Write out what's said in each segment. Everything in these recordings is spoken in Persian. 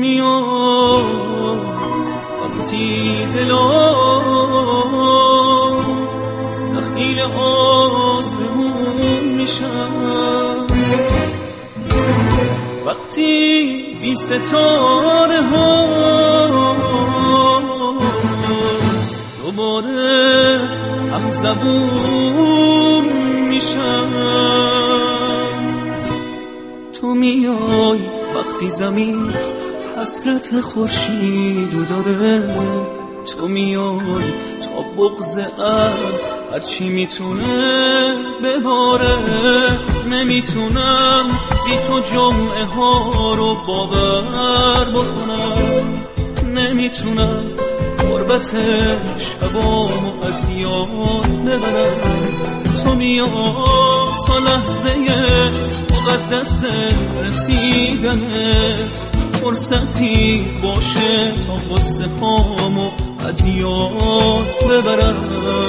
میای وقتی دلم دخیل آسمون میشم، وقتی بی ستاره ها دوباره هم زبون میشم. تو میای وقتی زمین حسرت خورشیدو داره، تو میای تا بغض هرچی میتونه بباره. نمیتونم بی تو جمعه ها رو باور بکنم، نمیتونم غربت شبامو از یاد ببرم. تو میای تا لحظه مقدس رسیدنت فرصتی باشه تا غصه هامو از یاد ببرم.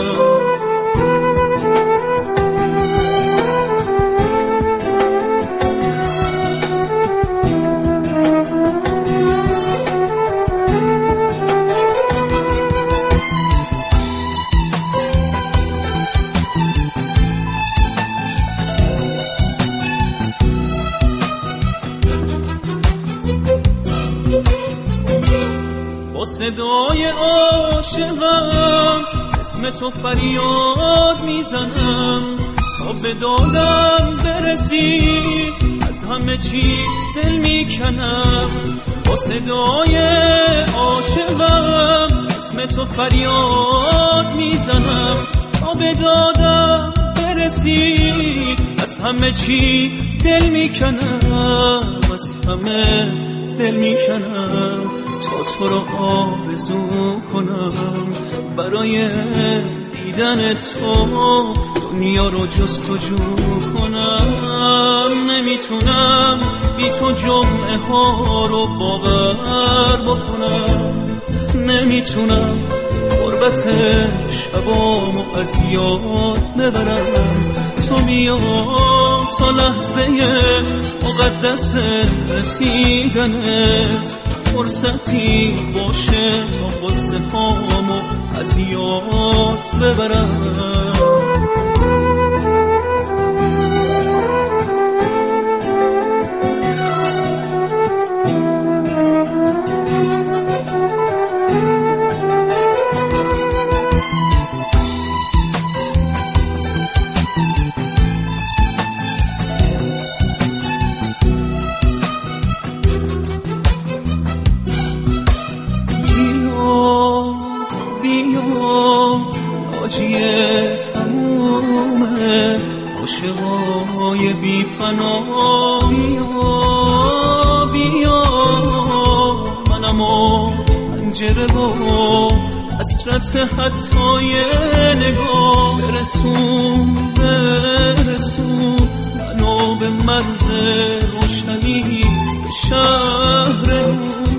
صدای عاشقم اسم تو فریاد میزنم، تا به دادم برسی از همه چی دل میکنم. با صدای عاشقم اسم تو فریاد میزنم، تا به دادم برسی از همه چی دل میکنم، از همه دل میکنم. تا تو رو آرزو کنم، برای دیدن تو دنیا رو جستجو کنم. نمیتونم بی تو جمعه ها رو باور بکنم، نمیتونم غربت شبامو از یاد ببرم. تو میای تا لحظه مقدس رسیدنت فرصتی باشه تا غصه هامو از یاد ببرم. ناجیه تمومه عاشقای بی پناه، بیا بیا منم و پنجره و حسرت حتی نگاه. برسون برسون منو به مرز روشنی، به شهر